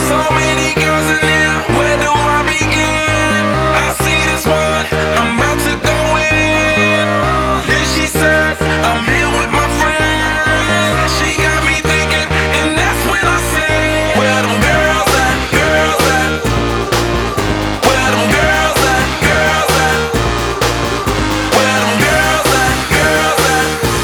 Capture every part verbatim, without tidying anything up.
So many girls in here, where do I begin? I see this one, I'm about to go in. Then she says, I'm here with my friends. She got me thinking, and that's when I say, where them girls at, girls at? Where them girls at, girls at? Where them girls at, girls at?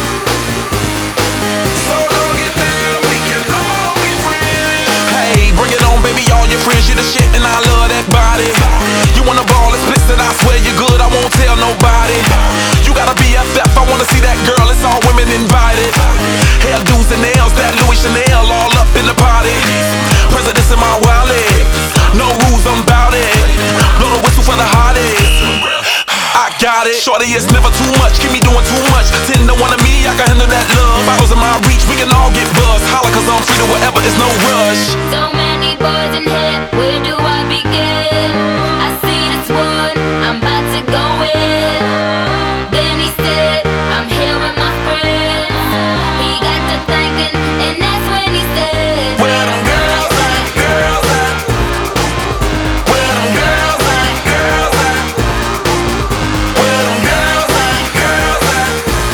So don't get down, we can all be friends. Hey, bring it on, baby, all your friends, you the shit, and I love that body. You wanna ball explicit, I swear you're good, I won't tell nobody. You gotta be a F, I wanna see that girl, it's all women invited. Hairdos and nails, that Louis Chanel, all up in the party. Presidents in my wallet, no rules, I'm bout it. Blow the whistle for the hottest. I got it. Shorty, it's never too much. Keep me doing too much. Ten to one of me, I can handle that love. Bottles in my reach, we can all get buzzed. Holla, cause I'm free to whatever, it's no rush. So many boys in here, where do I begin? I see this one, I'm about to go in. Then he said, I'm here with my friends. He got to thinking, and that's when he said, Where them girls at, girls at? Where them girls at, girls at? Where them girls at, girls at?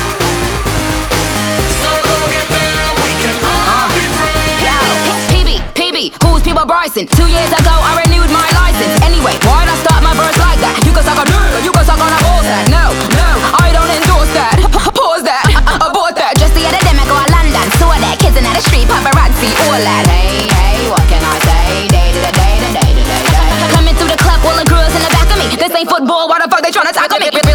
So don't get down, we can all be friends. Yo, P B, P B, who's People Bryson? Two years ago, I renewed my license. Anyway, why'd I start my verse like that? You can suck a dick, you can suck on a bullsack. No, no, I don't endorse that. Pause that, abort that. Just the other day, I go to London, saw that kids in the street, paparazzi, all that. Hey, hey, what can I say? Day to the day, to day to day, day. Coming through the club, all the girls in the back of me. This ain't football, why the fuck they tryna tackle me?